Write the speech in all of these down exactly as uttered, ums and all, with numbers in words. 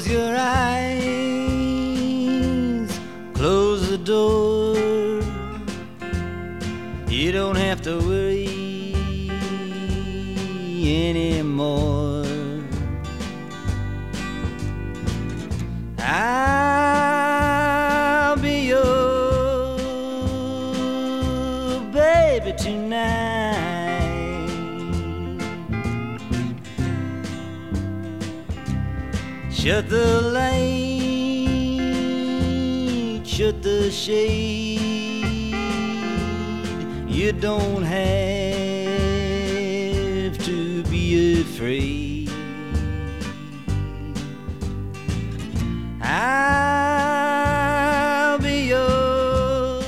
your eyes, close the door. You don't have to worry anymore. I'll be your baby tonight. Shut the light, shut the shade. You don't have to be afraid. I'll be your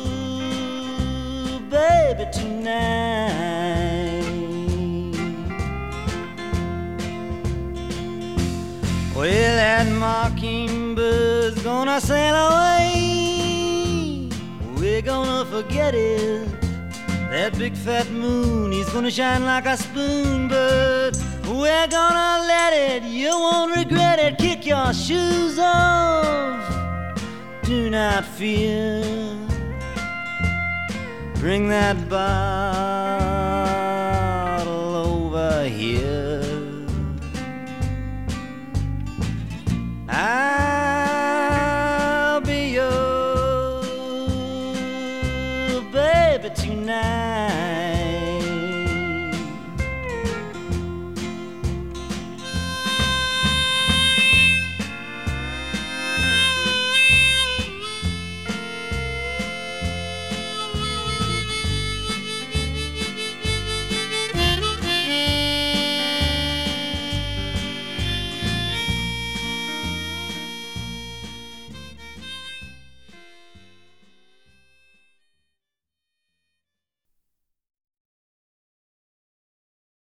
baby tonight. Well, that mockingbird's gonna sail away. We're gonna forget it. That big fat moon, he's gonna shine like a spoon, but we're gonna let it. You won't regret it. Kick your shoes off. Do not fear. Bring that bar